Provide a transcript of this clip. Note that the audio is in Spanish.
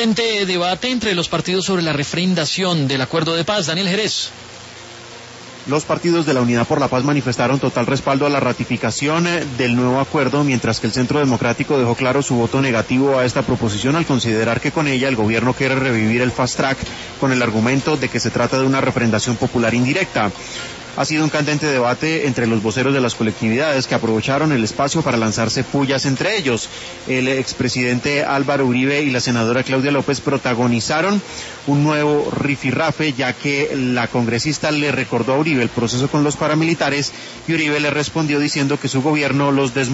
candente debate entre los partidos sobre la refrendación del acuerdo de paz. Daniel Jerez. Los partidos de la Unidad por la Paz manifestaron total respaldo a la ratificación del nuevo acuerdo, mientras que el Centro Democrático dejó claro su voto negativo a esta proposición al considerar que con ella el gobierno quiere revivir el fast track con el argumento de que se trata de una refrendación popular indirecta. Ha sido un candente debate entre los voceros de las colectividades que aprovecharon el espacio para lanzarse pullas entre ellos. El expresidente Álvaro Uribe y la senadora Claudia López protagonizaron un nuevo rifirrafe, ya que la congresista le recordó a Uribe el proceso con los paramilitares y Uribe le respondió diciendo que su gobierno los desmovilizó.